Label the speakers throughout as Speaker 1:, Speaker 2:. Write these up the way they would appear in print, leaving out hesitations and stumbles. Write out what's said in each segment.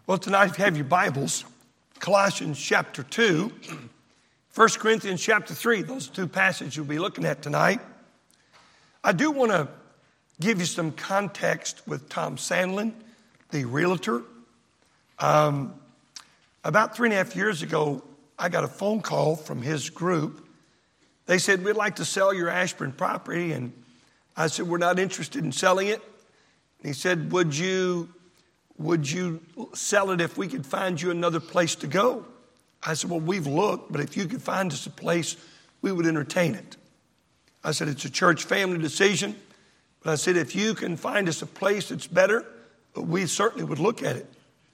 Speaker 1: Well, tonight, if you have your Bibles, Colossians chapter 2, 1 Corinthians chapter 3, those are two passages you'll be looking at tonight. I do want to give you some context with Tom Sandlin, the realtor. About 3.5 years ago, I got a phone call from his group. They said, we'd like to sell your Ashburn property. And I said, we're not interested in selling it. And he said, would you sell it if we could find you another place to go? I said, well, we've looked, but if you could find us a place, we would entertain it. I said, it's a church family decision. But I said, if you can find us a place that's better, we certainly would look at it.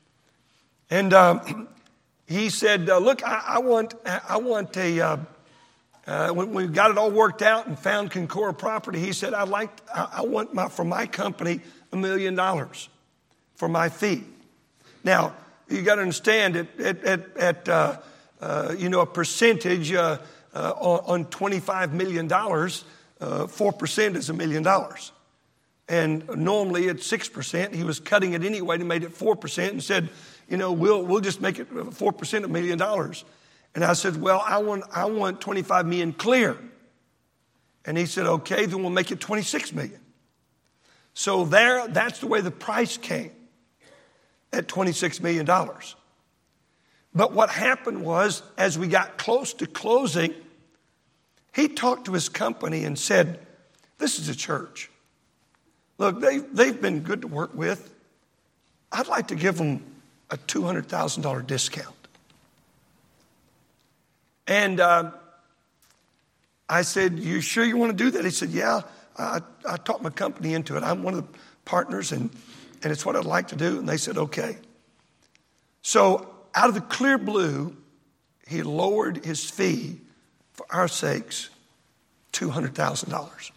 Speaker 1: And he said, look, I want when we got it all worked out and found Concora property, he said, I want for my company $1 million for my fee. Now, you got to understand at a percentage on $25 million, 4% is $1 million. And normally it's 6%. He was cutting it anyway to make it 4% and said, we'll just make it 4% $1 million. And I said, well, I want 25 million clear. And he said, okay, then we'll make it 26 million. So that's the way the price came at $26 million. But what happened was, as we got close to closing, he talked to his company and said, this is a church. Look, they've been good to work with. I'd like to give them a $200,000 discount. And I said, you sure you want to do that? He said, yeah, I talked my company into it. I'm one of the partners, and it's what I'd like to do. And they said, okay. So out of the clear blue, he lowered his fee for our sakes, $200,000.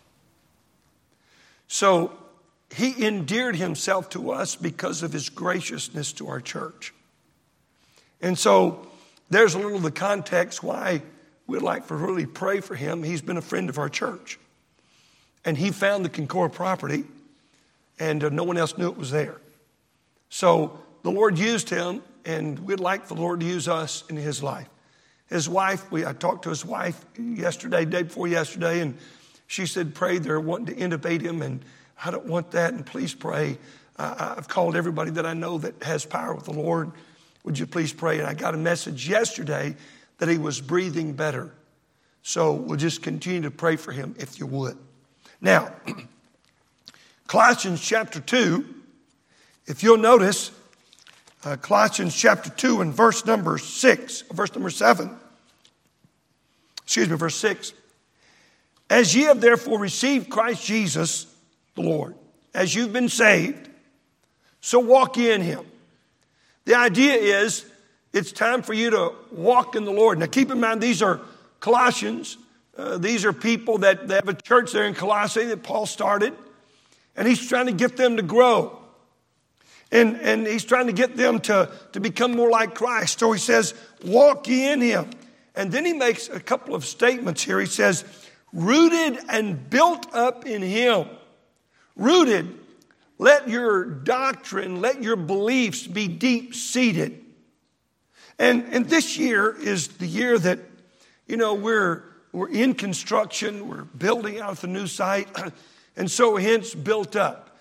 Speaker 1: So he endeared himself to us because of his graciousness to our church. And so there's a little of the context why we'd like to really pray for him. He's been a friend of our church. And he found the Concora property, and no one else knew it was there. So the Lord used him, and we'd like the Lord to use us in his life. His wife, I talked to his wife yesterday, day before yesterday, and she said, pray, they're wanting to intubate him, and I don't want that, and please pray. I've called everybody that I know that has power with the Lord. Would you please pray? And I got a message yesterday that he was breathing better. So we'll just continue to pray for him if you would. Now, Colossians chapter 2, if you'll notice, Colossians chapter 2 and verse number 6, verse number 7, verse 6. As ye have therefore received Christ Jesus, the Lord, as you've been saved, so walk ye in him. The idea is it's time for you to walk in the Lord. Now keep in mind, these are Colossians. These are people that they have a church there in Colossae that Paul started. And he's trying to get them to grow. And he's trying to get them to become more like Christ. So he says, walk ye in him. And then he makes a couple of statements here. He says, rooted and built up in him. Rooted, let your doctrine, let your beliefs be deep-seated. And this year is the year that, we're in construction. We're building out the new site. And so hence built up.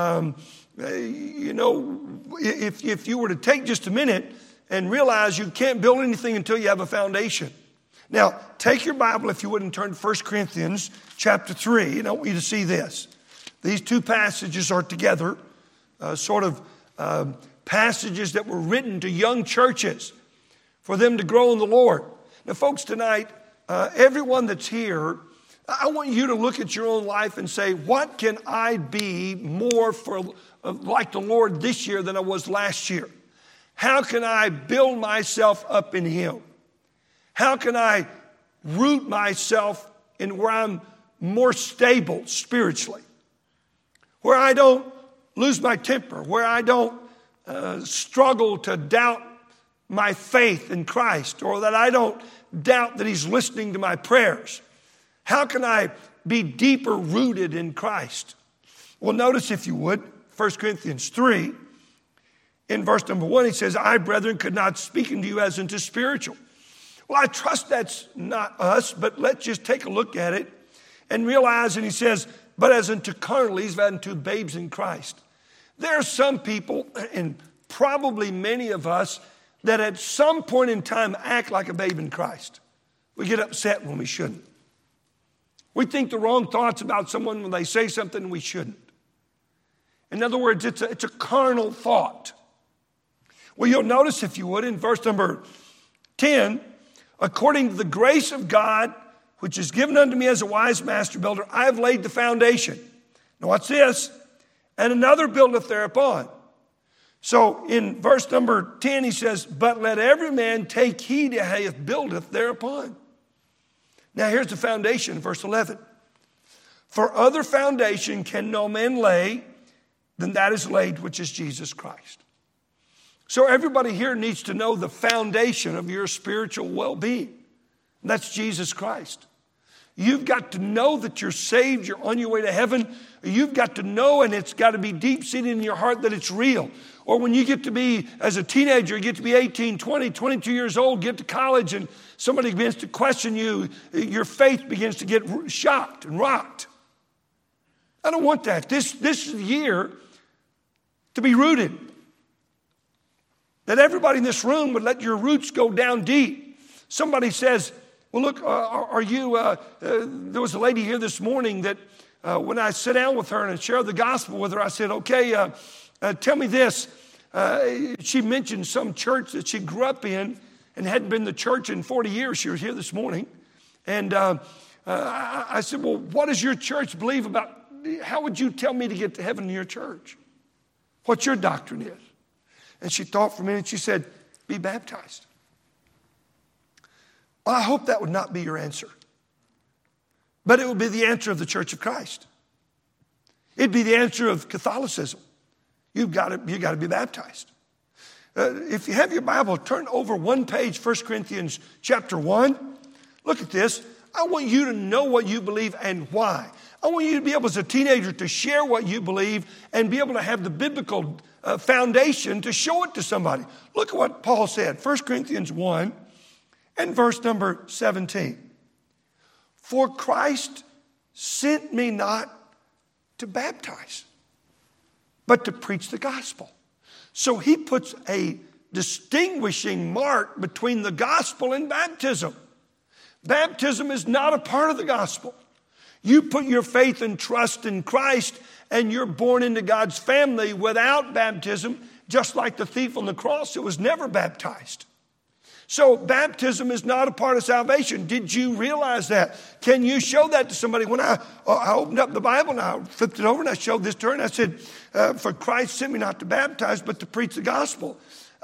Speaker 1: If you were to take just a minute and realize you can't build anything until you have a foundation. Now, take your Bible, if you would, and turn to 1 Corinthians chapter 3. And I want you to see this. These two passages are together, passages that were written to young churches for them to grow in the Lord. Now, folks, tonight, everyone that's here, I want you to look at your own life and say, what can I be more like the Lord this year than I was last year? How can I build myself up in him? How can I root myself in where I'm more stable spiritually? Where I don't lose my temper, where I don't struggle to doubt my faith in Christ, or that I don't doubt that he's listening to my prayers. How can I be deeper rooted in Christ? Well, notice, if you would, 1 Corinthians 3 in verse number 1, he says, I, brethren, could not speak unto you as unto spiritual. Well, I trust that's not us, but let's just take a look at it and realize, and he says, but as unto carnal, as unto babes in Christ. There are some people, and probably many of us, that at some point in time act like a babe in Christ. We get upset when we shouldn't. We think the wrong thoughts about someone when they say something we shouldn't. In other words, it's a carnal thought. Well, you'll notice, if you would, in verse number 10, according to the grace of God, which is given unto me as a wise master builder, I have laid the foundation. Now watch this. And another buildeth thereupon. So in verse number 10, he says, but let every man take heed how he buildeth thereupon. Now here's the foundation, verse 11. For other foundation can no man lay than that is laid, which is Jesus Christ. So everybody here needs to know the foundation of your spiritual well-being. And that's Jesus Christ. You've got to know that you're saved, you're on your way to heaven. You've got to know, and it's got to be deep-seated in your heart, that it's real. Or when you get to be, as a teenager, you get to be 18, 20, 22 years old, get to college, and somebody begins to question you, your faith begins to get shocked and rocked. I don't want that. This is the year to be rooted. That everybody in this room would let your roots go down deep. Somebody says, well, look, are you, there was a lady here this morning that when I sat down with her and shared the gospel with her, I said, okay, tell me this. She mentioned some church that she grew up in and hadn't been to church in 40 years. She was here this morning. And I said, well, what does your church believe about, how would you tell me to get to heaven in your church? What your doctrine is? And she thought for a minute. She said, be baptized. Well, I hope that would not be your answer. But it would be the answer of the Church of Christ. It'd be the answer of Catholicism. You've got to be baptized. If you have your Bible, turn over one page, 1 Corinthians chapter 1. Look at this. I want you to know what you believe and why. I want you to be able, as a teenager, to share what you believe and be able to have the biblical foundation to show it to somebody. Look at what Paul said, 1 Corinthians 1 and verse number 17. For Christ sent me not to baptize, but to preach the gospel. So he puts a distinguishing mark between the gospel and baptism. Baptism is not a part of the gospel. You put your faith and trust in Christ and you're born into God's family without baptism, just like the thief on the cross who was never baptized. So baptism is not a part of salvation. Did you realize that? Can you show that to somebody? When I opened up the Bible and I flipped it over and I showed this to her and I said, for Christ sent me not to baptize, but to preach the gospel.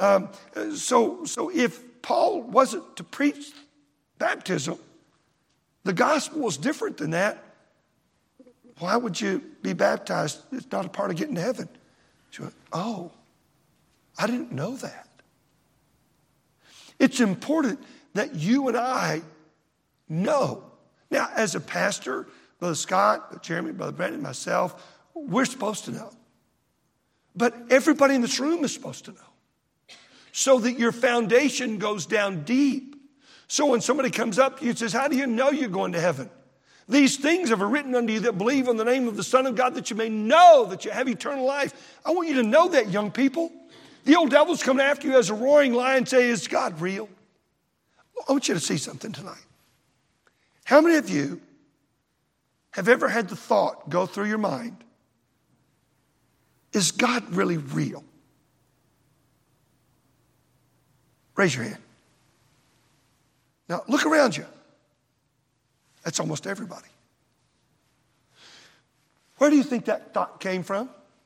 Speaker 1: So if Paul wasn't to preach baptism, the gospel was different than that. Why would you be baptized? It's not a part of getting to heaven. She went, oh, I didn't know that. It's important that you and I know. Now, as a pastor, Brother Scott, Brother Jeremy, Brother Brandon, myself, we're supposed to know. But everybody in this room is supposed to know. So that your foundation goes down deep. So when somebody comes up to you and says, how do you know you're going to heaven? These things have written unto you that believe on the name of the Son of God, that you may know that you have eternal life. I want you to know that, young people. The old devil's coming after you as a roaring lion and say, is God real? I want you to see something tonight. How many of you have ever had the thought go through your mind, is God really real? Raise your hand. Now, look around you. That's almost everybody. Where do you think that thought came from?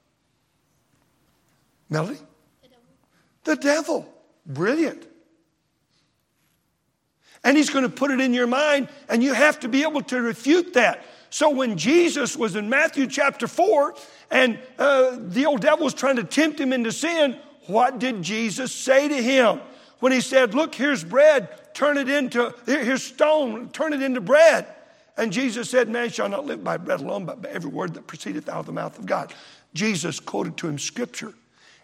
Speaker 1: Melody? The devil. Brilliant. And he's going to put it in your mind, and you have to be able to refute that. So when Jesus was in Matthew chapter 4, and the old devil was trying to tempt him into sin, what did Jesus say to him? When he said, look, here's bread, here's stone, turn it into bread. And Jesus said, man shall not live by bread alone, but by every word that proceedeth out of the mouth of God. Jesus quoted to him scripture.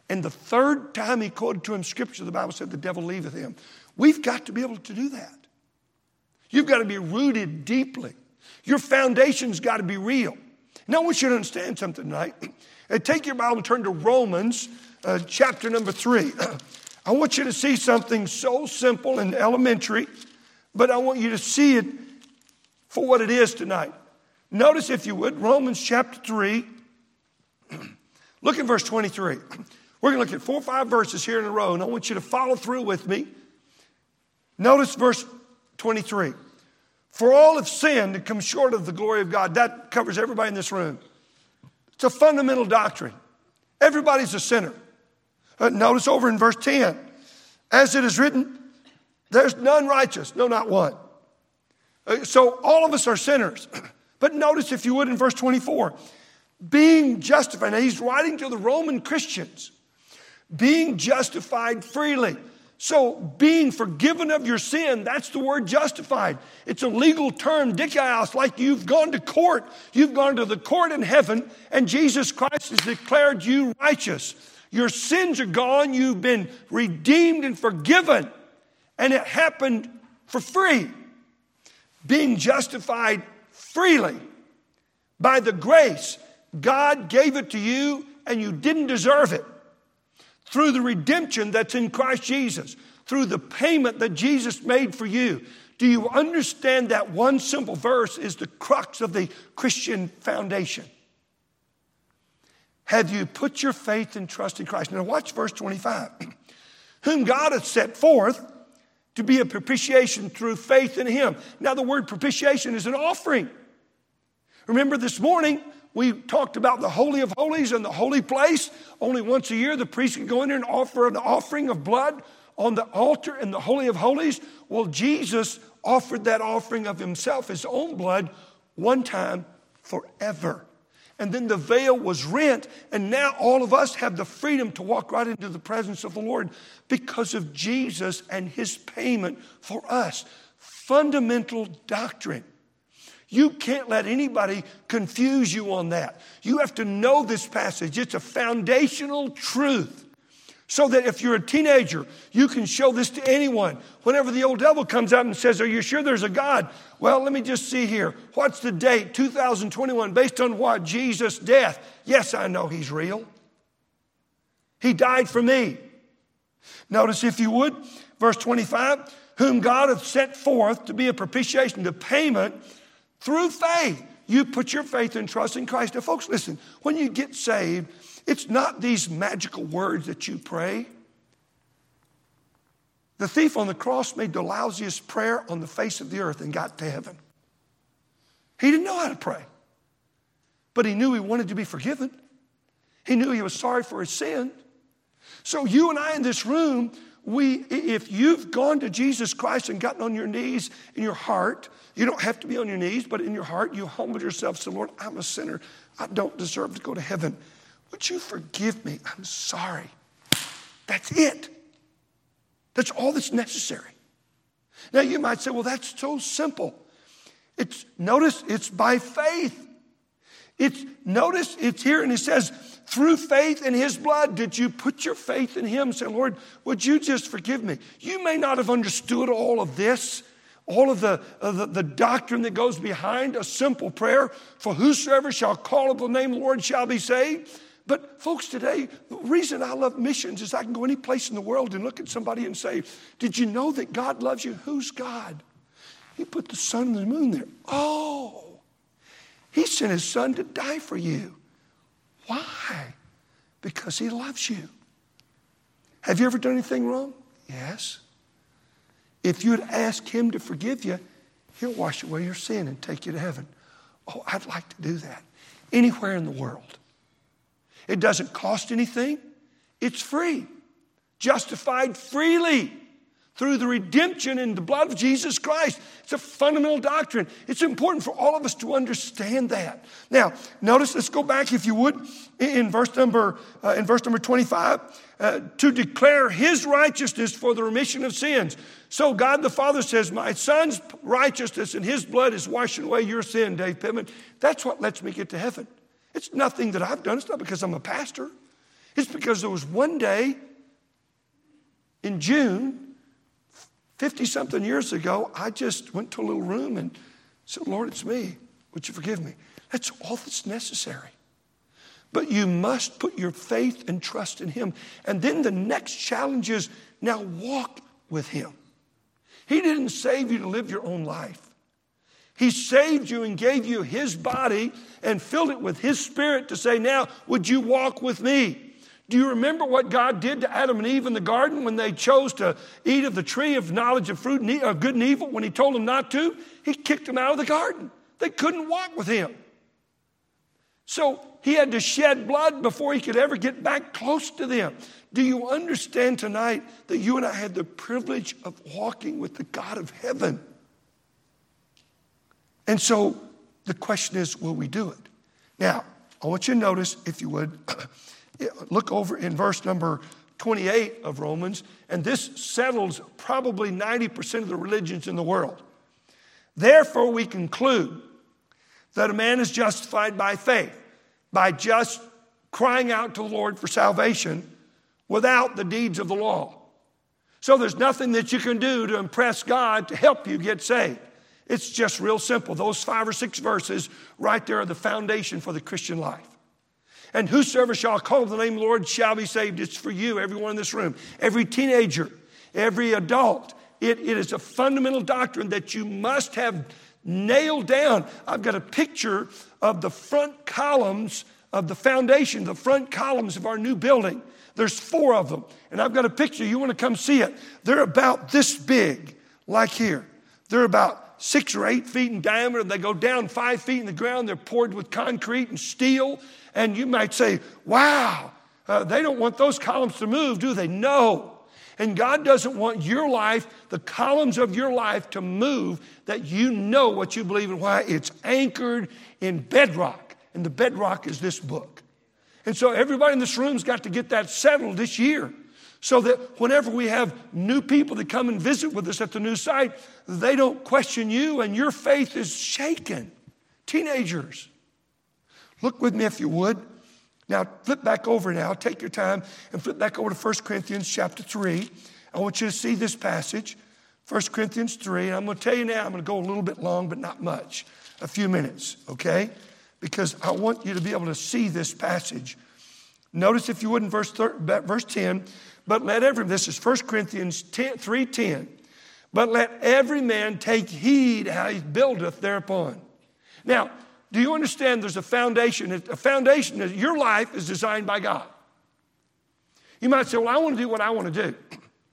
Speaker 1: And the third time he quoted to him scripture, the Bible said the devil leaveth him. We've got to be able to do that. You've got to be rooted deeply. Your foundation's got to be real. Now I want you to understand something tonight. Take your Bible and turn to Romans chapter number 3. I want you to see something so simple and elementary, but I want you to see it for what it is tonight. Notice, if you would, Romans chapter 3. Look at verse 23. We're going to look at 4 or 5 verses here in a row, and I want you to follow through with me. Notice verse 23. For all have sinned and come short of the glory of God. That covers everybody in this room. It's a fundamental doctrine. Everybody's a sinner. Notice over in verse 10. As it is written, there's none righteous, no, not one. So all of us are sinners. But notice, if you would, in verse 24, being justified. Now he's writing to the Roman Christians. Being justified freely. So being forgiven of your sin, that's the word justified. It's a legal term, dikaios, like you've gone to court. You've gone to the court in heaven, and Jesus Christ has declared you righteous. Your sins are gone. You've been redeemed and forgiven. And it happened for free. Being justified freely by the grace. God gave it to you, and you didn't deserve it. Through the redemption that's in Christ Jesus. Through the payment that Jesus made for you. Do you understand that one simple verse is the crux of the Christian foundation? Have you put your faith and trust in Christ? Now watch verse 25. Whom God hath set forth to be a propitiation through faith in him. Now the word propitiation is an offering. Remember this morning, we talked about the Holy of Holies and the holy place. Only once a year the priest can go in there and offer an offering of blood on the altar in the Holy of Holies. Well, Jesus offered that offering of himself, his own blood, one time forever. And then the veil was rent, and now all of us have the freedom to walk right into the presence of the Lord because of Jesus and his payment for us. Fundamental doctrine. You can't let anybody confuse you on that. You have to know this passage. It's a foundational truth. So that if you're a teenager, you can show this to anyone. Whenever the old devil comes out and says, are you sure there's a God? Well, let me just see here. What's the date? 2021. Based on what? Jesus' death. Yes, I know he's real. He died for me. Notice, if you would, verse 25. Whom God hath set forth to be a propitiation, the payment through faith. You put your faith and trust in Christ. Now, folks, listen. When you get saved, it's not these magical words that you pray. The thief on the cross made the lousiest prayer on the face of the earth and got to heaven. He didn't know how to pray. But he knew he wanted to be forgiven. He knew he was sorry for his sin. So you and I in this room, if you've gone to Jesus Christ and gotten on your knees in your heart, you don't have to be on your knees, but in your heart you humble yourself and say, Lord, I'm a sinner. I don't deserve to go to heaven. Would you forgive me? I'm sorry. That's it. That's all that's necessary. Now you might say, well, that's so simple. Notice it's by faith. Notice it's here, and it says, through faith in his blood, did you put your faith in him and say, Lord, would you just forgive me? You may not have understood all of this, all of the doctrine that goes behind a simple prayer, for whosoever shall call upon the name of the Lord shall be saved. But folks, today, the reason I love missions is I can go any place in the world and look at somebody and say, did you know that God loves you? Who's God? He put the sun and the moon there. Oh, he sent his son to die for you. Why? Because he loves you. Have you ever done anything wrong? Yes. If you'd ask him to forgive you, he'll wash away your sin and take you to heaven. Oh, I'd like to do that. Anywhere in the world. It doesn't cost anything. It's free. Justified freely through the redemption in the blood of Jesus Christ. It's a fundamental doctrine. It's important for all of us to understand that. Now, notice, let's go back, if you would, in verse number 25, to declare his righteousness for the remission of sins. So God the Father says, my son's righteousness and his blood is washing away your sin, Dave Pittman. That's what lets me get to heaven. It's nothing that I've done. It's not because I'm a pastor. It's because there was one day in June, 50-something years ago, I just went to a little room and said, Lord, it's me. Would you forgive me? That's all that's necessary. But you must put your faith and trust in him. And then the next challenge is now walk with him. He didn't save you to live your own life. He saved you and gave you his body and filled it with his spirit to say, now, would you walk with me? Do you remember what God did to Adam and Eve in the garden when they chose to eat of the tree of knowledge of fruit of good and evil? When he told them not to, he kicked them out of the garden. They couldn't walk with him. So he had to shed blood before he could ever get back close to them. Do you understand tonight that you and I had the privilege of walking with the God of heaven? And so the question is, will we do it? Now, I want you to notice, if you would, look over in verse number 28 of Romans, and this settles probably 90% of the religions in the world. Therefore, we conclude that a man is justified by faith, by just crying out to the Lord for salvation without the deeds of the law. So there's nothing that you can do to impress God to help you get saved. It's just real simple. Those 5 or 6 verses right there are the foundation for the Christian life. And whosoever shall call on the name of the Lord shall be saved. It's for you, everyone in this room, every teenager, every adult. It is a fundamental doctrine that you must have nailed down. I've got a picture of the front columns of the foundation, the front columns of our new building. There's 4 of them. And I've got a picture. You want to come see it. They're about this big, like here. They're about 6 or 8 feet in diameter. They go down 5 feet in the ground. They're poured with concrete and steel. And you might say, wow, they don't want those columns to move, do they? No. And God doesn't want your life, the columns of your life to move, that you know what you believe and why. It's anchored in bedrock. And the bedrock is this book. And so everybody in this room's got to get that settled this year, so that whenever we have new people that come and visit with us at the new site, they don't question you and your faith is shaken. Teenagers, look with me if you would. Now flip back over now. Take your time and flip back over to 1 Corinthians chapter 3. I want you to see this passage, 1 Corinthians 3. And I'm going to tell you now, I'm going to go a little bit long, but not much. A few minutes, okay? Because I want you to be able to see this passage. Notice, if you would, in verse 10, but let every, this is 1 Corinthians 3:10, but let every man take heed how he buildeth thereupon. Now, do you understand there's a foundation? A foundation that your life is designed by God. You might say, well, I want to do what I want to do.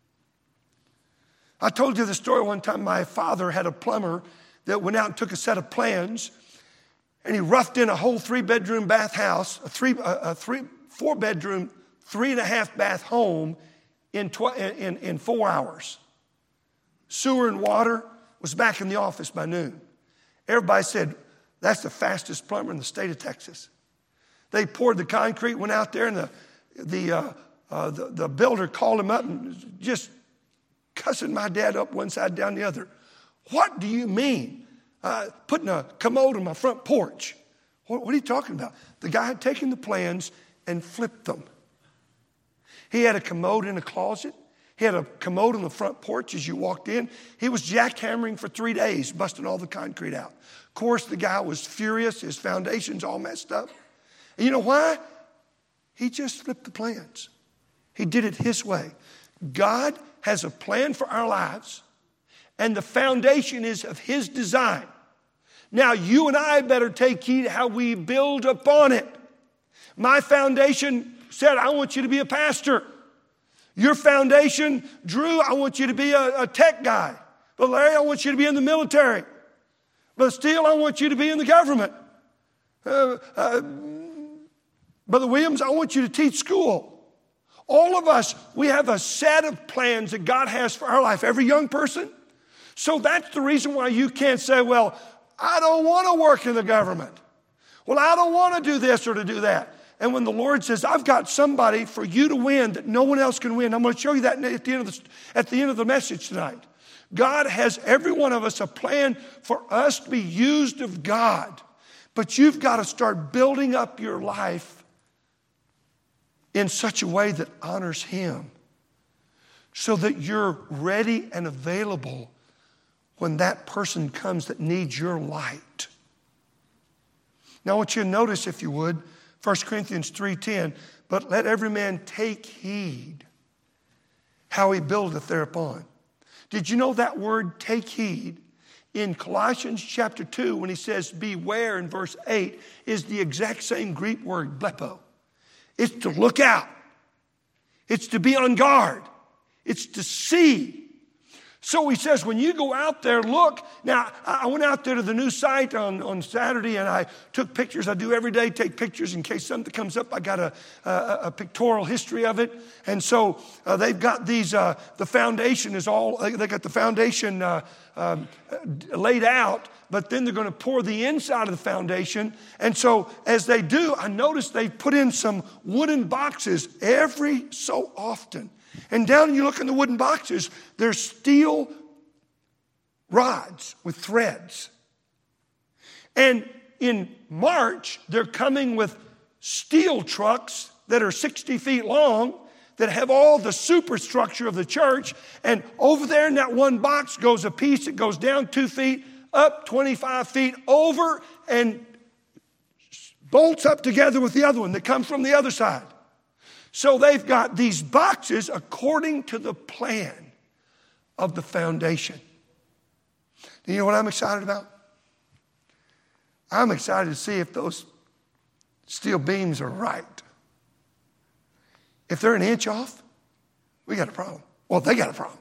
Speaker 1: I told you the story one time. My father had a plumber that went out and took a set of plans, and he roughed in a whole 3-bedroom bath house, a 4-bedroom, 3.5-bath home in 4 hours. Sewer and water, was back in the office by noon. Everybody said, that's the fastest plumber in the state of Texas. They poured the concrete, went out there, and the builder called him up and just cussing my dad up one side, down the other. What do you mean? Putting a commode on my front porch. What are you talking about? The guy had taken the plans and flipped them. He had a commode in a closet. He had a commode on the front porch as you walked in. He was jackhammering for 3 days, busting all the concrete out. Of course, the guy was furious. His foundation's all messed up. And you know why? He just flipped the plans. He did it his way. God has a plan for our lives, and the foundation is of his design. Now, you and I better take heed how we build upon it. My foundation said, I want you to be a pastor. Your foundation, Drew, I want you to be a tech guy. But Larry, I want you to be in the military. But Steele, I want you to be in the government. Brother Williams, I want you to teach school. All of us, we have a set of plans that God has for our life. Every young person. So that's the reason why you can't say, well, I don't want to work in the government. Well, I don't want to do this or to do that. And when the Lord says, I've got somebody for you to win that no one else can win, I'm going to show you that at the end of the message tonight. God has every one of us a plan for us to be used of God. But you've got to start building up your life in such a way that honors Him, so that you're ready and available when that person comes that needs your light. Now I want you to notice, if you would, 1 Corinthians 3:10, but let every man take heed how he buildeth thereupon. Did you know that word take heed in Colossians chapter 2, when he says beware in verse 8, is the exact same Greek word, blepo. It's to look out. It's to be on guard. It's to see. So he says, when you go out there, look. Now, I went out there to the new site on Saturday, and I took pictures. I do every day, take pictures in case something comes up. I got a pictorial history of it. And so they've got these, the foundation is all, they got the foundation laid out, but then they're going to pour the inside of the foundation. And so as they do, I noticed they put in some wooden boxes every so often. And down you look in the wooden boxes, there's steel rods with threads. And in March, they're coming with steel trucks that are 60 feet long that have all the superstructure of the church. And over there in that one box goes a piece that goes down 2 feet, up 25 feet, over, and bolts up together with the other one that comes from the other side. So they've got these boxes according to the plan of the foundation. Do you know what I'm excited about? I'm excited to see if those steel beams are right. If they're an inch off, we got a problem. Well, they got a problem.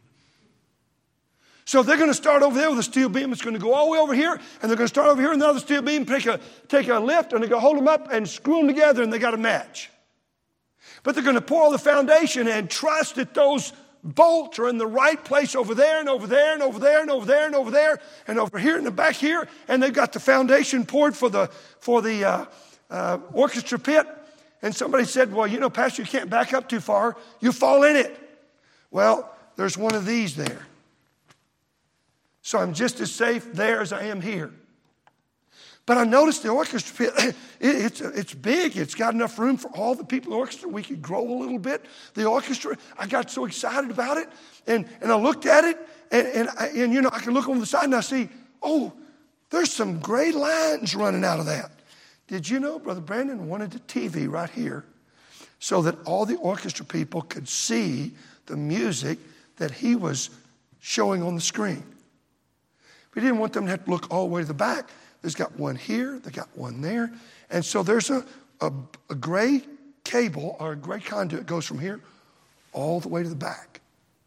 Speaker 1: So they're going to start over there with a steel beam. It's going to go all the way over here, and they're going to start over here with another steel beam, take a lift, and they're going to hold them up and screw them together, and they got to match. But they're going to pour the foundation and trust that those bolts are in the right place over there and over there and over there and over there and over there and over here in the back here. And they've got the foundation poured for the orchestra pit. And somebody said, well, you know, Pastor, you can't back up too far. You fall in it. Well, there's one of these there. So I'm just as safe there as I am here. But I noticed the orchestra pit, it's big. It's got enough room for all the people in the orchestra. We could grow a little bit. The orchestra, I got so excited about it. And I looked at it, and you know, I can look over the side and I see, oh, there's some gray lines running out of that. Did you know Brother Brandon wanted a TV right here so that all the orchestra people could see the music that he was showing on the screen? But he didn't want them to have to look all the way to the back. There's got one here, they got one there. And so there's a gray cable or a gray conduit goes from here all the way to the back.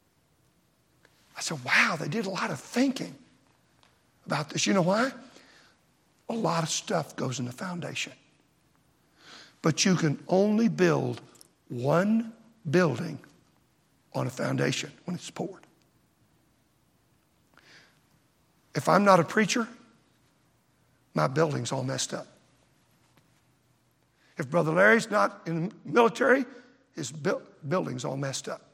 Speaker 1: I said, wow, they did a lot of thinking about this. You know why? A lot of stuff goes in the foundation. But you can only build one building on a foundation when it's poured. If I'm not a preacher, my building's all messed up. If Brother Larry's not in the military, his building's all messed up.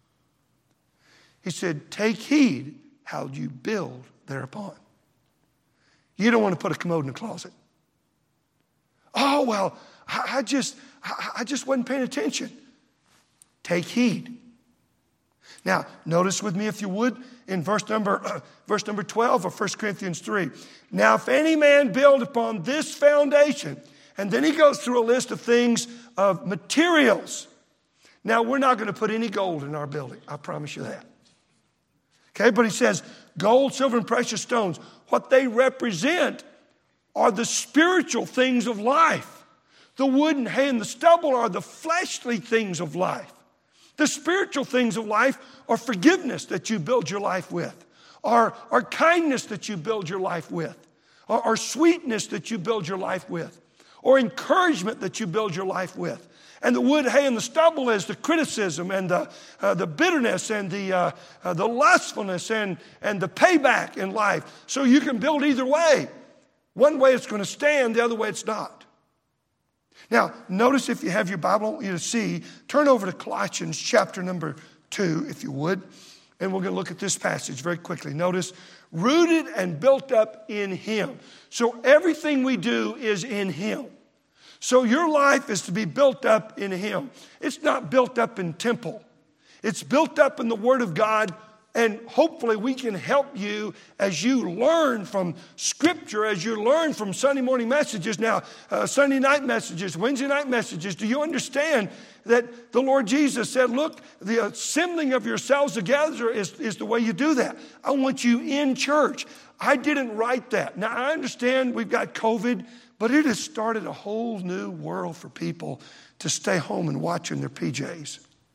Speaker 1: He said, take heed how you build thereupon. You don't want to put a commode in the closet. Oh, well, I just wasn't paying attention. Take heed. Now, notice with me, if you would, in verse number 12 of 1 Corinthians 3. Now, if any man build upon this foundation, and then he goes through a list of things, of materials. Now, we're not going to put any gold in our building. I promise you that. Okay, but he says, gold, silver, and precious stones. What they represent are the spiritual things of life. The wood and hay and the stubble are the fleshly things of life. The spiritual things of life are forgiveness that you build your life with, or kindness that you build your life with, or sweetness that you build your life with, or encouragement that you build your life with. And the wood, hay, and the stubble is the criticism and the bitterness and the lustfulness and the payback in life. So you can build either way. One way it's going to stand, the other way it's not. Now, notice if you have your Bible, I want you to see, turn over to Colossians chapter number 2, if you would, and we're going to look at this passage very quickly. Notice, rooted and built up in Him. So everything we do is in Him. So your life is to be built up in Him. It's not built up in temple. It's built up in the Word of God, and hopefully we can help you as you learn from Scripture, as you learn from Sunday morning messages. Now, Sunday night messages, Wednesday night messages, do you understand that the Lord Jesus said, look, the assembling of yourselves together is the way you do that. I want you in church. I didn't write that. Now, I understand we've got COVID, but it has started a whole new world for people to stay home and watch in their PJs.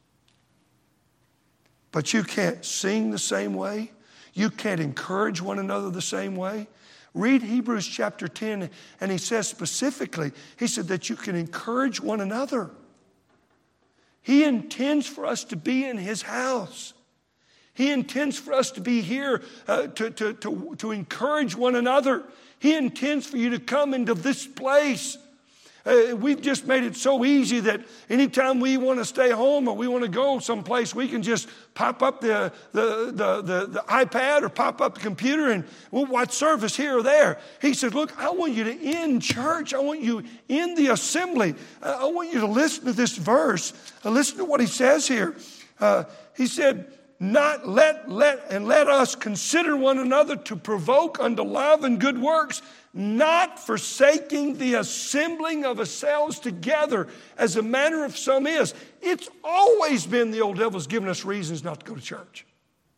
Speaker 1: But you can't sing the same way. You can't encourage one another the same way. Read Hebrews chapter 10, and he says specifically, he said that you can encourage one another. He intends for us to be in His house. He intends for us to be here to encourage one another. He intends for you to come into this place. We've just made it so easy that anytime we want to stay home or we want to go someplace, we can just pop up the iPad or pop up the computer and we'll watch service here or there. He said, look, I want you to end church. I want you in the assembly. I want you to listen to this verse. Listen to what he says here. He said, let us consider one another to provoke unto love and good works, not forsaking the assembling of ourselves together as a manner of some is. It's always been the old devil's giving us reasons not to go to church.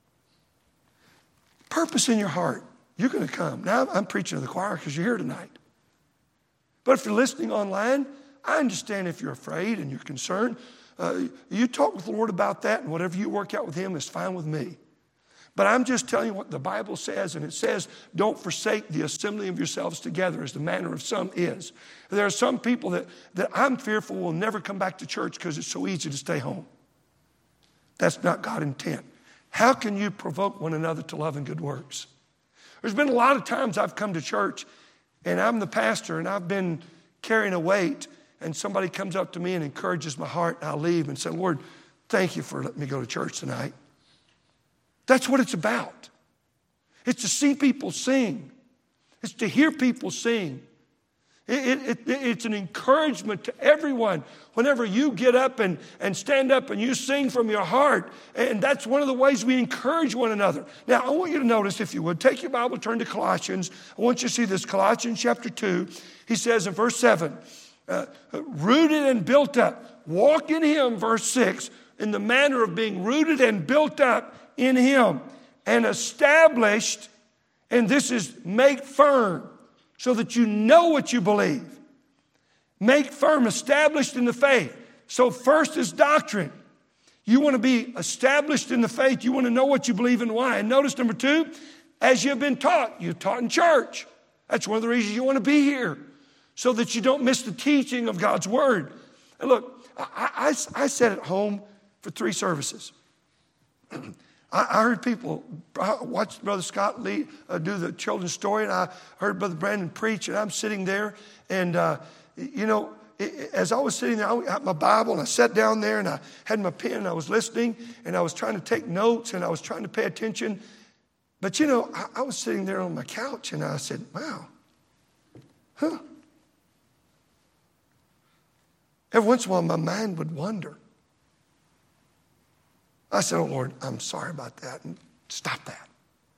Speaker 1: Purpose in your heart. You're going to come. Now, I'm preaching to the choir because you're here tonight. But if you're listening online, I understand if you're afraid and you're concerned. You talk with the Lord about that, and whatever you work out with Him is fine with me. But I'm just telling you what the Bible says, and it says, don't forsake the assembling of yourselves together as the manner of some is. There are some people that I'm fearful will never come back to church because it's so easy to stay home. That's not God's intent. How can you provoke one another to love and good works? There's been a lot of times I've come to church, and I'm the pastor, and I've been carrying a weight, and somebody comes up to me and encourages my heart, and I'll leave and say, Lord, thank you for letting me go to church tonight. That's what it's about. It's to see people sing. It's to hear people sing. It's an encouragement to everyone whenever you get up and stand up and you sing from your heart. And that's one of the ways we encourage one another. Now, I want you to notice, if you would, take your Bible, turn to Colossians. I want you to see this, Colossians chapter 2. He says in verse 7, rooted and built up. Walk in Him, verse 6, in the manner of being rooted and built up in Him and established, and this is make firm, so that you know what you believe. Make firm, established in the faith. So first is doctrine. You want to be established in the faith. You want to know what you believe and why. And notice number 2, as you've been taught. You're taught in church. That's one of the reasons you want to be here, so that you don't miss the teaching of God's Word. And look, I sat at home for 3 services. I heard people, I watched Brother Scott Lee do the children's story, and I heard Brother Brandon preach, and I'm sitting there, and, as I was sitting there, I had my Bible, and I sat down there, and I had my pen, and I was listening, and I was trying to take notes, and I was trying to pay attention. But, I was sitting there on my couch, and I said, wow, Every once in a while, my mind would wander. I said, oh, Lord, I'm sorry about that, and stop that.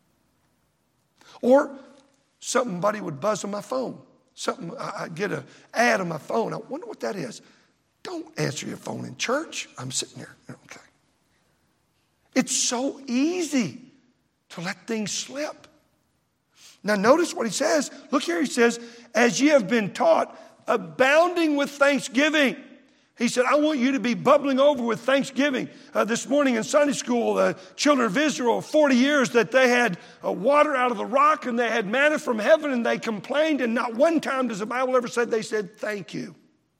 Speaker 1: Or somebody would buzz on my phone. I'd get an ad on my phone. I wonder what that is. Don't answer your phone in church. I'm sitting there. Okay. It's so easy to let things slip. Now, notice what he says. Look here, he says, as ye have been taught, abounding with thanksgiving. He said, I want you to be bubbling over with thanksgiving. This morning in Sunday school, the children of Israel, 40 years that they had water out of the rock and they had manna from heaven, and they complained, and not one time does the Bible ever say they said, thank you.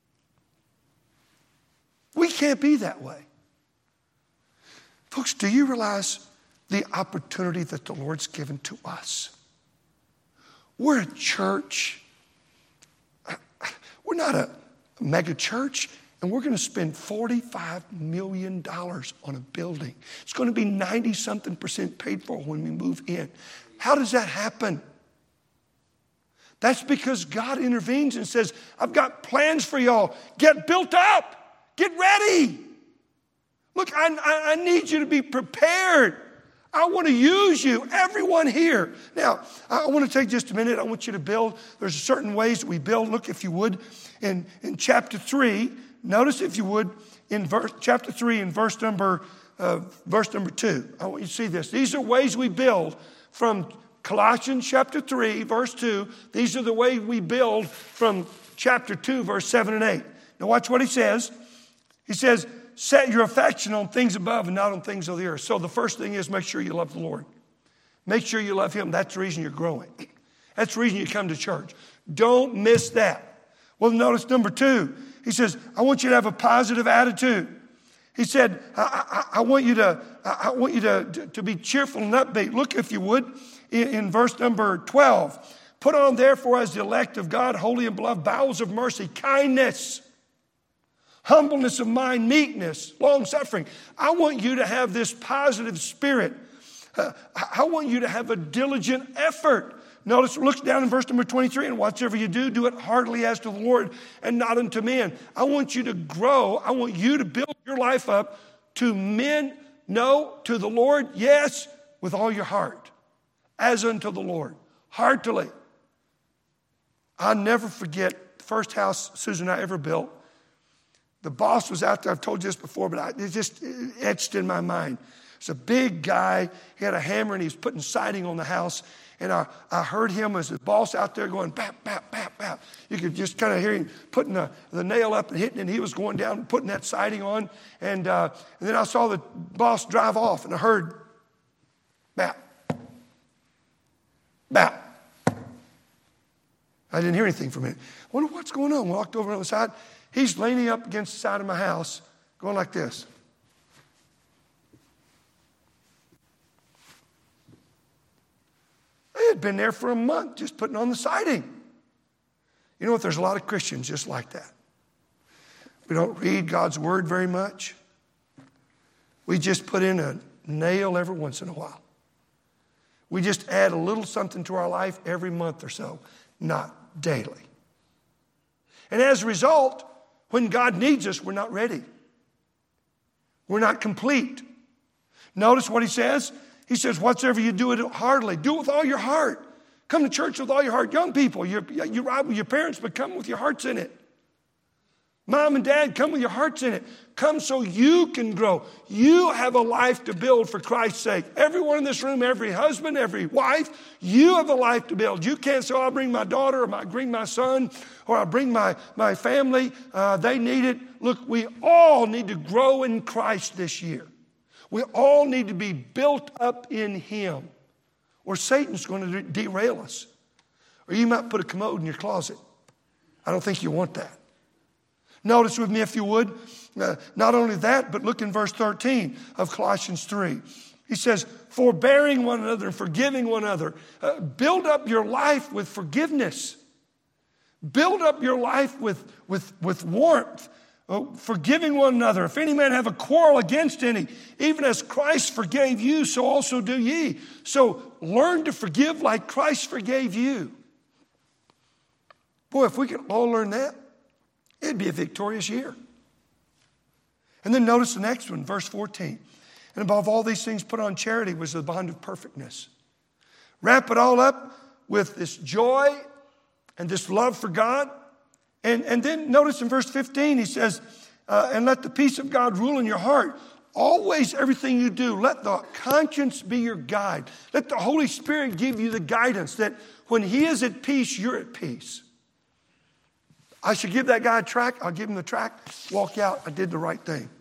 Speaker 1: We can't be that way. Folks, do you realize the opportunity that the Lord's given to us? We're a church. We're not a mega church. And we're going to spend $45 million on a building. It's going to be 90-something% paid for when we move in. How does that happen? That's because God intervenes and says, I've got plans for y'all. Get built up. Get ready. Look, I need you to be prepared. I want to use you, everyone here. Now, I want to take just a minute. I want you to build. There's certain ways that we build. Look, if you would, in chapter 3. Notice, if you would, in chapter 3 and verse number 2. I want you to see this. These are ways we build from Colossians chapter 3, verse 2. These are the way we build from chapter 2, verse 7 and 8. Now watch what he says. He says, set your affection on things above and not on things of the earth. So the first thing is make sure you love the Lord. Make sure you love him. That's the reason you're growing. That's the reason you come to church. Don't miss that. Well, notice number 2. He says, I want you to have a positive attitude. He said, I want you to be cheerful and upbeat. Look, if you would, in verse number 12. Put on, therefore, as the elect of God, holy and beloved, bowels of mercy, kindness, humbleness of mind, meekness, long-suffering. I want you to have this positive spirit. I want you to have a diligent effort. Notice, look down in verse number 23, and whatsoever you do, do it heartily as to the Lord and not unto men. I want you to grow. I want you to build your life up to men, no, to the Lord, yes, with all your heart, as unto the Lord, heartily. I'll never forget the first house Susan and I ever built. The boss was out there. I've told you this before, but it just etched in my mind. It's a big guy. He had a hammer, and he was putting siding on the house. And I heard him as the boss out there going, bap, bap, bap, bap. You could just kind of hear him putting the nail up and hitting it, and he was going down and putting that siding on. And then I saw the boss drive off, and I heard, bap, bap. I didn't hear anything from him. I wonder what's going on. Walked over on the side. He's leaning up against the side of my house, going like this. They had been there for a month just putting on the siding. You know what? There's a lot of Christians just like that. We don't read God's word very much. We just put in a nail every once in a while. We just add a little something to our life every month or so, not daily. And as a result, when God needs us, we're not ready. We're not complete. Notice what he says. He says, whatsoever you do it heartily. Do it with all your heart. Come to church with all your heart. Young people, you ride with your parents, but come with your hearts in it. Mom and dad, come with your hearts in it. Come so you can grow. You have a life to build for Christ's sake. Everyone in this room, every husband, every wife, you have a life to build. You can't say, I'll bring my daughter, or I'll bring my son, or I'll bring my family. They need it. Look, we all need to grow in Christ this year. We all need to be built up in him, or Satan's going to derail us. Or you might put a commode in your closet. I don't think you want that. Notice with me, if you would, not only that, but look in verse 13 of Colossians 3. He says, forbearing one another and forgiving one another. Build up your life with forgiveness. Build up your life with warmth. Forgiving one another. If any man have a quarrel against any, even as Christ forgave you, so also do ye. So learn to forgive like Christ forgave you. Boy, if we could all learn that, it'd be a victorious year. And then notice the next one, verse 14. And above all these things, put on charity, was the bond of perfectness. Wrap it all up with this joy and this love for God. And then notice in verse 15, he says, and let the peace of God rule in your heart. Always, everything you do, let the conscience be your guide. Let the Holy Spirit give you the guidance that when he is at peace, you're at peace. I should give that guy a tract. I'll give him the tract. Walk out. I did the right thing.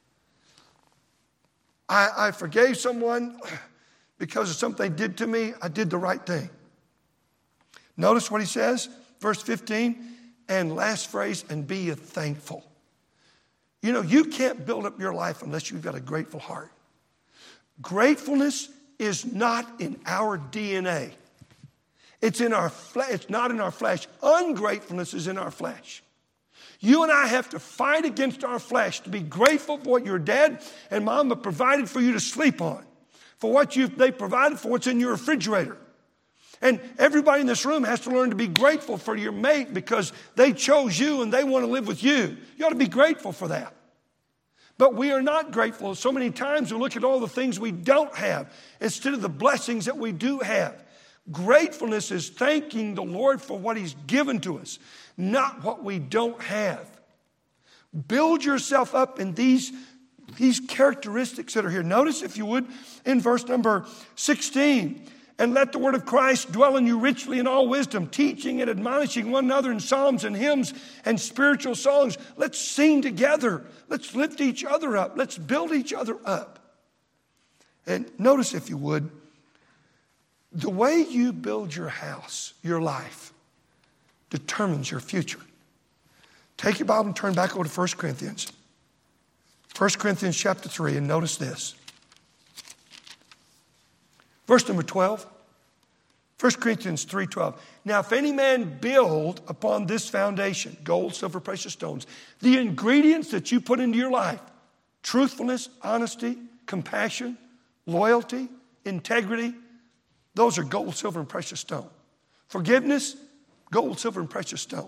Speaker 1: I forgave someone because of something they did to me. I did the right thing. Notice what he says, verse 15. And last phrase, and be ye thankful. You know, you can't build up your life unless you've got a grateful heart. Gratefulness is not in our DNA. It's in our flesh. It's not in our flesh. Ungratefulness is in our flesh. You and I have to fight against our flesh to be grateful for what your dad and mom have provided for you to sleep on, for what they provided for what's in your refrigerator. And everybody in this room has to learn to be grateful for your mate because they chose you and they want to live with you. You ought to be grateful for that. But we are not grateful. So many times we look at all the things we don't have instead of the blessings that we do have. Gratefulness is thanking the Lord for what He's given to us, not what we don't have. Build yourself up in these characteristics that are here. Notice, if you would, in verse number 16, and let the word of Christ dwell in you richly in all wisdom, teaching and admonishing one another in psalms and hymns and spiritual songs. Let's sing together. Let's lift each other up. Let's build each other up. And notice, if you would, the way you build your house, your life, determines your future. Take your Bible and turn back over to 1 Corinthians. 1 Corinthians chapter 3, and notice this. Verse number 12. 1 Corinthians 3:12. Now, if any man build upon this foundation, gold, silver, precious stones, the ingredients that you put into your life, truthfulness, honesty, compassion, loyalty, integrity, those are gold, silver, and precious stone. Forgiveness, gold, silver, and precious stone.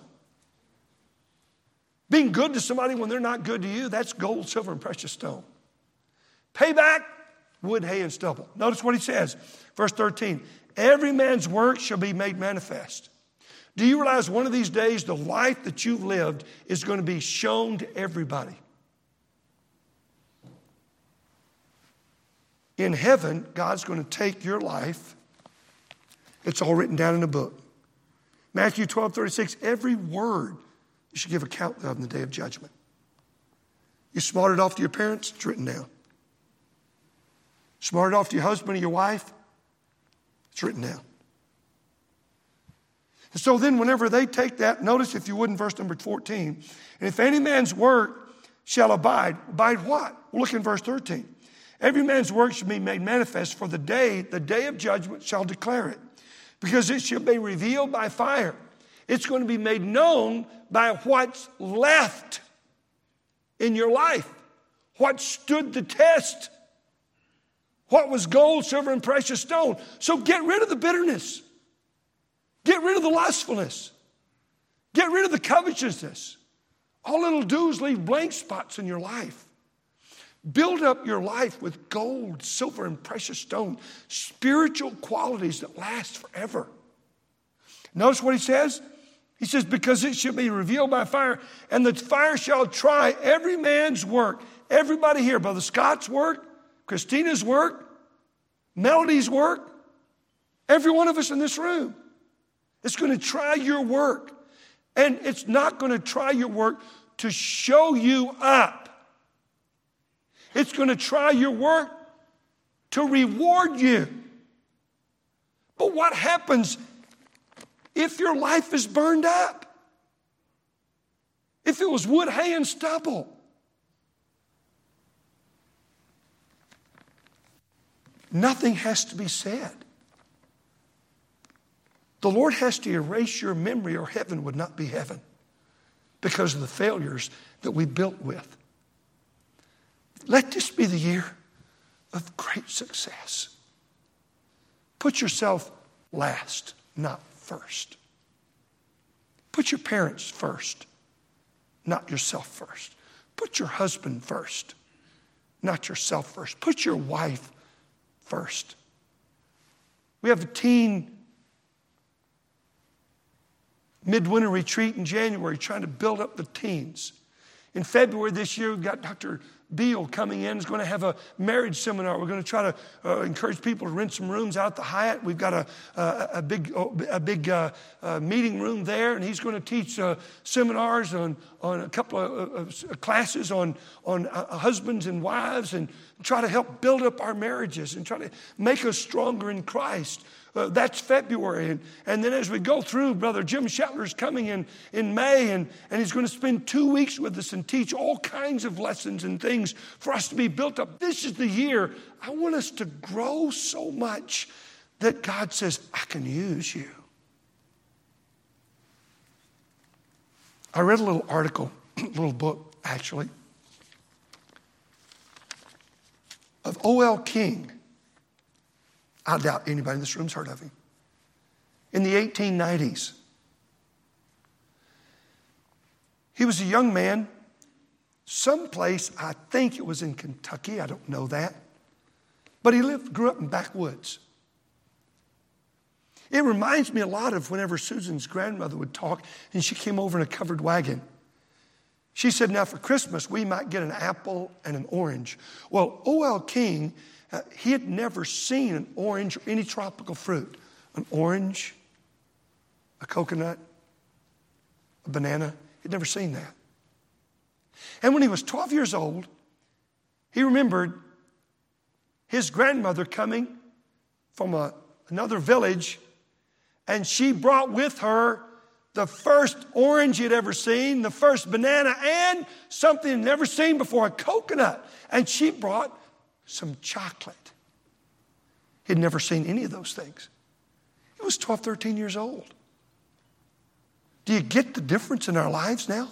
Speaker 1: Being good to somebody when they're not good to you, that's gold, silver, and precious stone. Payback, wood, hay, and stubble. Notice what he says. Verse 13. Every man's work shall be made manifest. Do you realize one of these days the life that you've lived is going to be shown to everybody? In heaven, God's going to take your life. It's all written down in a book. Matthew 12:36. Every word you should give account of in the day of judgment. You smarted off to your parents, it's written down. Smarted off to your husband or your wife, it's written down. And so then whenever they take that, notice if you would in verse number 14, and if any man's work shall abide what? Well, look in verse 13. Every man's work shall be made manifest, for the day of judgment shall declare it, because it shall be revealed by fire. It's going to be made known by what's left in your life, what stood the test, what was gold, silver, and precious stone. So get rid of the bitterness. Get rid of the lustfulness. Get rid of the covetousness. All it'll do is leave blank spots in your life. Build up your life with gold, silver, and precious stone, spiritual qualities that last forever. Notice what he says. He says, because it shall be revealed by fire, and the fire shall try every man's work. Everybody here, Brother Scott's work, Christina's work, Melody's work, every one of us in this room. It's going to try your work. And it's not going to try your work to show you up. It's going to try your work to reward you. But what happens if your life is burned up? If it was wood, hay, and stubble? Nothing has to be said. The Lord has to erase your memory or heaven would not be heaven because of the failures that we built with. Let this be the year of great success. Put yourself last, not first. Put your parents first, not yourself first. Put your husband first, not yourself first. Put your wife first. We have a teen midwinter retreat in January trying to build up the teens. In February this year, we've got Dr. Beal coming in. He's going to have a marriage seminar. We're going to try to encourage people to rent some rooms out at the Hyatt. We've got a big meeting room there, and he's going to teach seminars on a couple of classes on husbands and wives, and try to help build up our marriages and try to make us stronger in Christ. That's February. And then as we go through, Brother Jim Shetler's coming in May, and he's going to spend 2 weeks with us and teach all kinds of lessons and things for us to be built up. This is the year I want us to grow so much that God says, I can use you. I read a little article, a little book actually, of O.L. King. I doubt anybody in this room's heard of him. in the 1890s. He was a young man, someplace, I think it was in Kentucky, I don't know that. But he grew up in backwoods. It reminds me a lot of whenever Susan's grandmother would talk and she came over in a covered wagon. She said, now for Christmas, we might get an apple and an orange. Well, O.L. King, he had never seen an orange or any tropical fruit. An orange, a coconut, a banana. He'd never seen that. And when he was 12 years old, he remembered his grandmother coming from another village, and she brought with her the first orange he'd ever seen, the first banana, and something he'd never seen before, a coconut. And she brought some chocolate. He'd never seen any of those things. He was 12, 13 years old. Do you get the difference in our lives now?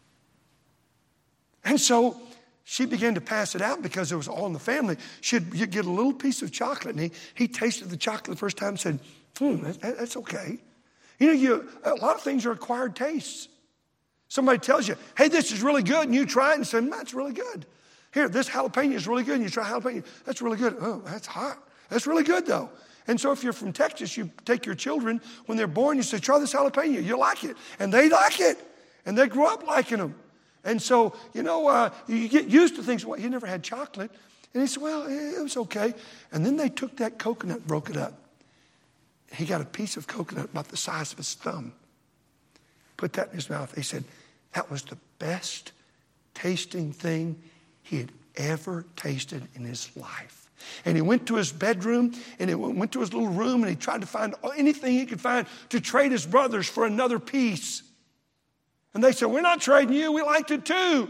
Speaker 1: And so she began to pass it out because it was all in the family. She'd get a little piece of chocolate, and he tasted the chocolate the first time and said, that's okay. You know, a lot of things are acquired tastes. Somebody tells you, hey, this is really good, and you try it and say, that's really good. Here, this jalapeno is really good, and you try jalapeno. That's really good. Oh, that's hot. That's really good, though. And so if you're from Texas, you take your children, when they're born, you say, try this jalapeno. You like it. And they like it. And they grow up liking them. And so, you get used to things. Well, he never had chocolate. And he said, well, it was okay. And then they took that coconut and broke it up. He got a piece of coconut about the size of his thumb. Put that in his mouth. He said, that was the best tasting thing he had ever tasted in his life. And he went to his bedroom, and he went to his little room, and he tried to find anything he could find to trade his brothers for another piece. And they said, we're not trading you. We liked it too.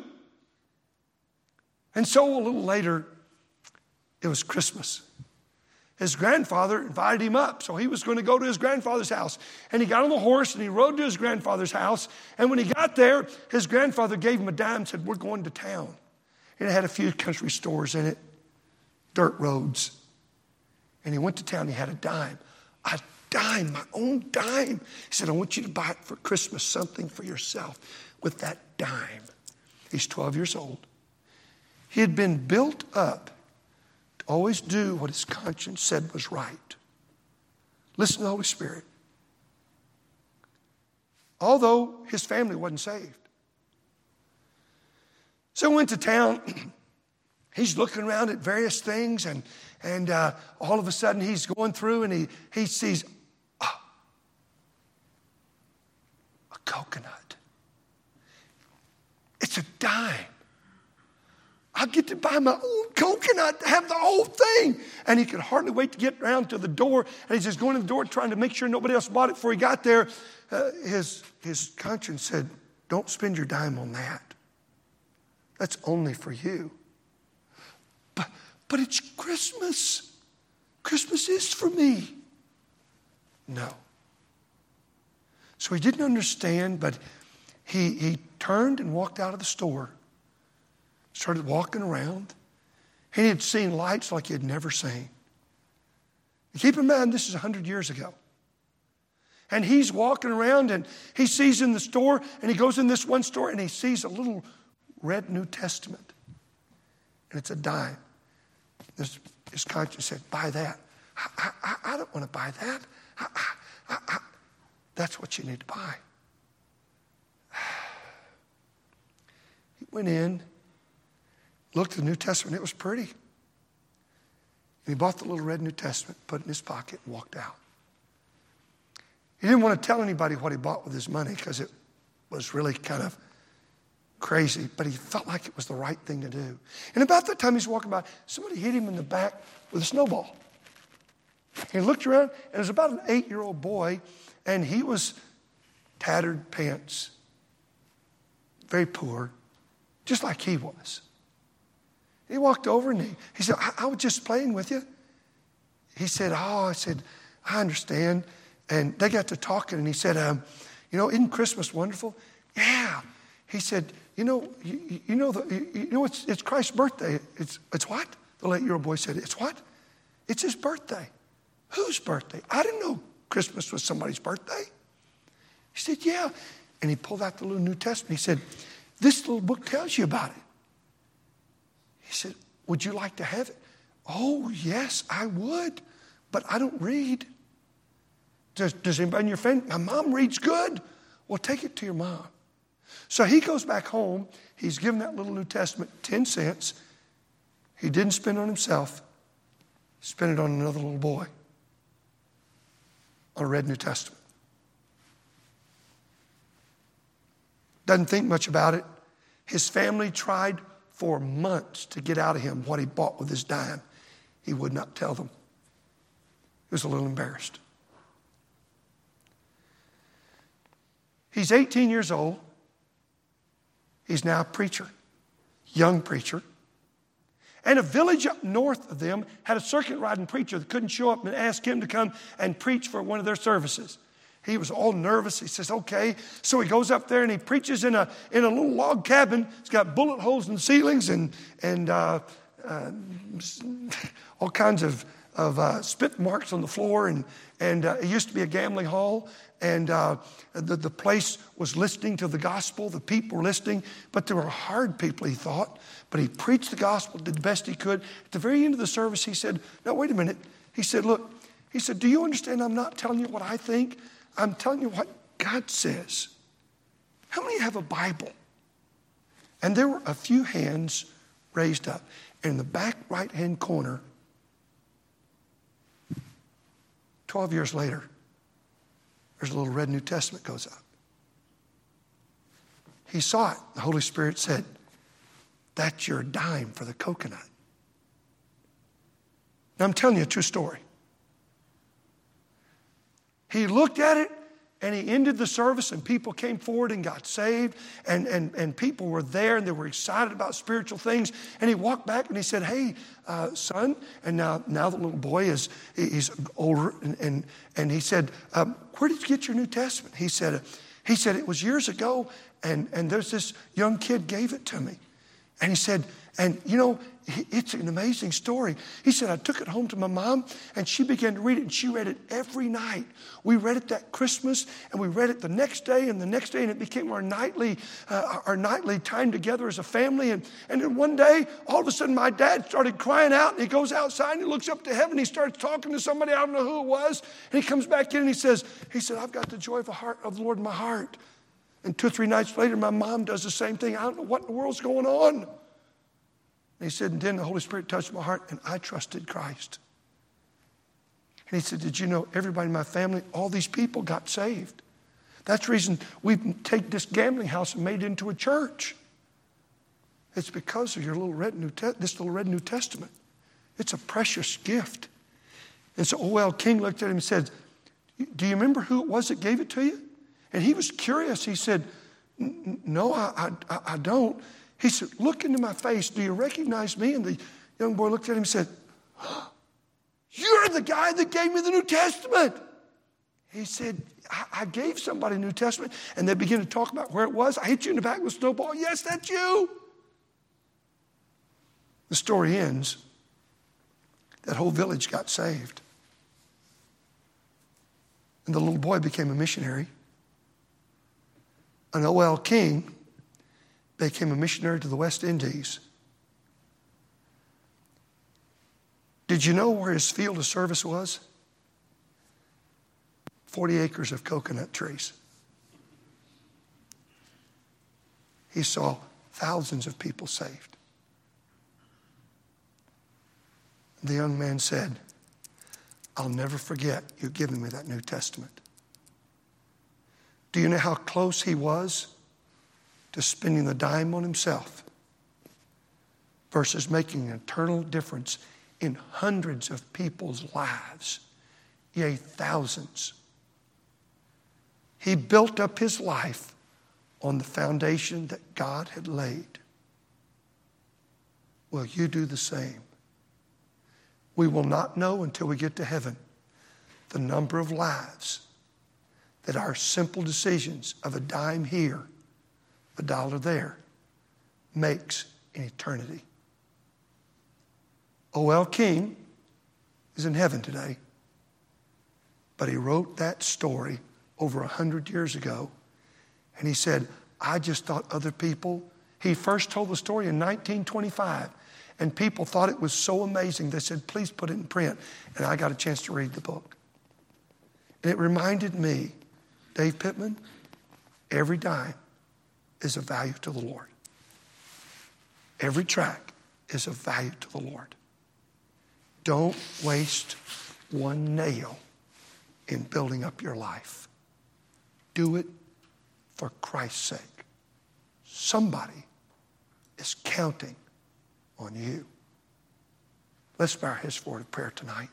Speaker 1: And so a little later, it was Christmas. His grandfather invited him up, so he was going to go to his grandfather's house. And he got on the horse, and he rode to his grandfather's house. And when he got there, his grandfather gave him a dime and said, we're going to town. And it had a few country stores in it. Dirt roads. And he went to town, he had a dime, my own dime. He said, I want you to buy it for Christmas, something for yourself with that dime. He's 12 years old. He had been built up to always do what his conscience said was right. Listen to the Holy Spirit. Although his family wasn't saved. So he went to town. He's looking around at various things, and all of a sudden he's going through and he sees a coconut. It's a dime. I get to buy my own coconut, to have the whole thing. And he could hardly wait to get around to the door, and he's just going to the door trying to make sure nobody else bought it before he got there. His conscience said, don't spend your dime on that. That's only for you. But it's Christmas. Christmas is for me. No. So he didn't understand, but he turned and walked out of the store. Started walking around. He had seen lights like he had never seen. And keep in mind, this is 100 years ago. And he's walking around and he sees in the store, and he goes in this one store and he sees a little red New Testament. And it's a dime. His conscience said, buy that. I don't want to buy that. That's what you need to buy. He went in, looked at the New Testament. It was pretty. And he bought the little red New Testament, put it in his pocket, and walked out. He didn't want to tell anybody what he bought with his money because it was really kind of crazy, but he felt like it was the right thing to do. And about that time he's walking by, somebody hit him in the back with a snowball. He looked around, and it was about an 8-year-old boy, and he was tattered pants, very poor, just like he was. He walked over and he said, I was just playing with you. He said, I understand. And they got to talking, and he said, isn't Christmas wonderful? Yeah. He said, it's Christ's birthday. It's what? The 8-year-old boy said, it's what? It's his birthday. Whose birthday? I didn't know Christmas was somebody's birthday? He said, yeah. And he pulled out the little New Testament. He said, this little book tells you about it. He said, would you like to have it? Oh, yes, I would, but I don't read. Does anybody in your family? My mom reads good. Well, take it to your mom. So he goes back home. He's given that little New Testament 10 cents. He didn't spend it on himself. He spent it on another little boy. On a red New Testament. Doesn't think much about it. His family tried for months to get out of him what he bought with his dime. He would not tell them. He was a little embarrassed. He's 18 years old. He's now a preacher, young preacher. And a village up north of them had a circuit riding preacher that couldn't show up and ask him to come and preach for one of their services. He was all nervous. He says, okay. So he goes up there and he preaches in a little log cabin. It's got bullet holes in the ceilings and all kinds of spit marks on the floor. And it used to be a gambling hall. And the place was listening to the gospel. The people were listening. But they were hard people, he thought. But he preached the gospel, did the best he could. At the very end of the service, he said, no, wait a minute. He said, look, he said, do you understand I'm not telling you what I think? I'm telling you what God says. How many have a Bible? And there were a few hands raised up. And in the back right-hand corner, 12 years later, there's a little red New Testament goes up. He saw it. The Holy Spirit said, that's your dime for the coconut. Now I'm telling you a true story. He looked at it and he ended the service and people came forward and got saved and people were there and they were excited about spiritual things. And he walked back and he said, hey, son. And now the little boy he's older and he said, where did you get your New Testament? He said, it was years ago and there's this young kid gave it to me. And he said, and you know, it's an amazing story. He said, I took it home to my mom and she began to read it and she read it every night. We read it that Christmas and we read it the next day and the next day and it became our nightly time together as a family. And then one day, all of a sudden my dad started crying out and he goes outside and he looks up to heaven. He starts talking to somebody, I don't know who it was. And he comes back in and he said, I've got the joy of the Lord in my heart. And 2 or 3 nights later, my mom does the same thing. I don't know what in the world's going on. And he said, and then the Holy Spirit touched my heart and I trusted Christ. And he said, did you know everybody in my family, all these people got saved? That's the reason we take this gambling house and made it into a church. It's because of your this little red New Testament. It's a precious gift. And so O.L. King looked at him and said, do you remember who it was that gave it to you? And he was curious. He said, no, I don't. He said, look into my face. Do you recognize me? And the young boy looked at him and said, you're the guy that gave me the New Testament. He said, I gave somebody a New Testament. And they began to talk about where it was. I hit you in the back with a snowball. Yes, that's you. The story ends. That whole village got saved. And the little boy became a missionary. And O.L. King became a missionary to the West Indies. Did you know where his field of service was? 40 acres of coconut trees. He saw thousands of people saved. The young man said, I'll never forget you giving me that New Testament. Do you know how close he was to spending the dime on himself versus making an eternal difference in hundreds of people's lives, yea, thousands? He built up his life on the foundation that God had laid. Will you do the same? We will not know until we get to heaven the number of lives that our simple decisions of a dime here, a dollar there, makes in eternity. O.L. King is in heaven today. But he wrote that story over 100 years ago. And he said, I just thought other people, he first told the story in 1925. And people thought it was so amazing. They said, please put it in print. And I got a chance to read the book. And it reminded me, Dave Pittman, every dime is of value to the Lord. Every track is of value to the Lord. Don't waste one nail in building up your life. Do it for Christ's sake. Somebody is counting on you. Let's bow our heads forward in prayer tonight.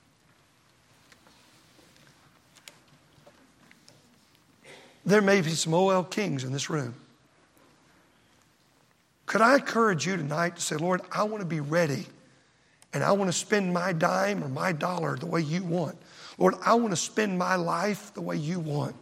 Speaker 1: There may be some OL Kings in this room. Could I encourage you tonight to say, Lord, I want to be ready, and I want to spend my dime or my dollar the way you want. Lord, I want to spend my life the way you want.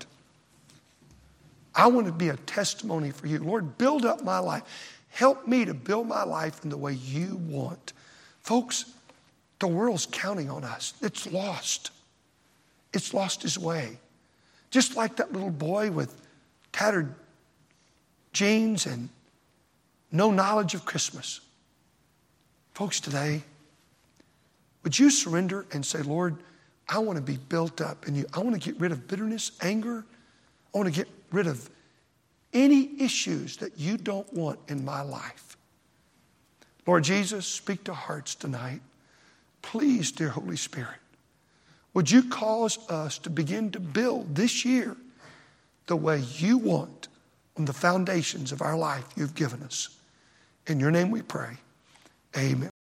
Speaker 1: I want to be a testimony for you. Lord, build up my life. Help me to build my life in the way you want. Folks, the world's counting on us. It's lost. It's lost its way. Just like that little boy with tattered jeans and no knowledge of Christmas. Folks, today, would you surrender and say, Lord, I want to be built up in you. I want to get rid of bitterness, anger. I want to get rid of any issues that you don't want in my life. Lord Jesus, speak to hearts tonight. Please, dear Holy Spirit, would you cause us to begin to build this year the way you want on the foundations of our life you've given us. In your name we pray. Amen.